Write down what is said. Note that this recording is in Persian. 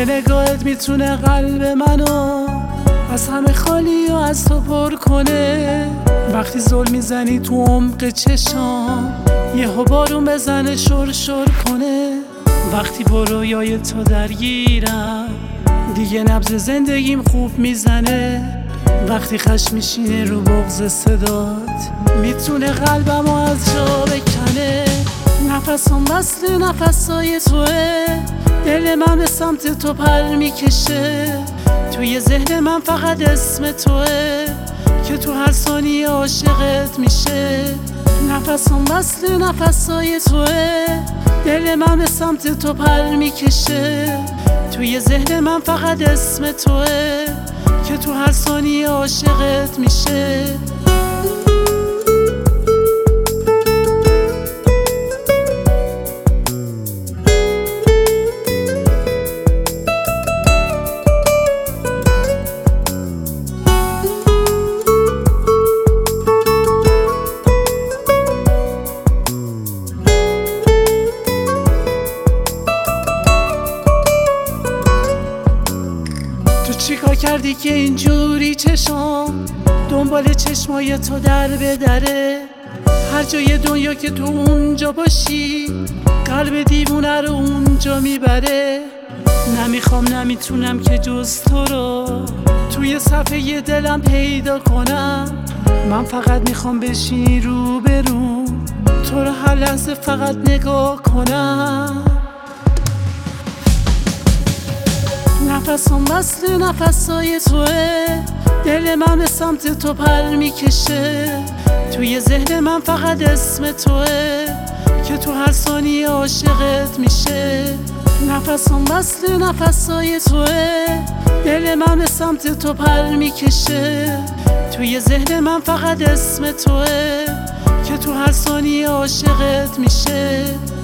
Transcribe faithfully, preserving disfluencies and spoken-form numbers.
یه نگاهت میتونه قلب منو از همه خالی و از تو پر کنه. وقتی زل میزنی تو عمق چشام یهو بارون بزنه شور شور کنه. وقتی با رویای تو درگیرم دیگه نبض زندگیم خوب میزنه. وقتی خشم میشینه رو بغض صدات میتونه قلبمو از جا بکنه. نفسم وصل نفسای توه، دل من به سمت تو پر میکشه. توی ذهن من فقط اسم توه که تو هر ثانیه عاشقت میشه. نفسم وصل نفسای توه، دل من به سمت تو پر میکشه. توی ذهن من فقط اسم توه که تو هر ثانیه عاشقت میشه. چیکار کردی که اینجوری چشم دنبال چشمای تو در بدره؟ هر جای دنیا که تو اونجا باشی قلب دیوونه رو اونجا میبره. نمیخوام نمیتونم که جز تو رو توی صفحه دلم پیدا کنم. من فقط میخوام بشینی رو برو تو رو هر لحظه فقط نگاه کنم. نفسم وصل نفسای توه، دل من به سمت تو پر میکشه. توی ذهن من فقط اسم توه که تو هر ثانیه عاشقت میشه. نفسم وصل نفسای توه، دل من به سمت تو پر میکشه. توی ذهن من فقط اسم توه که تو هر ثانیه عاشقت میشه.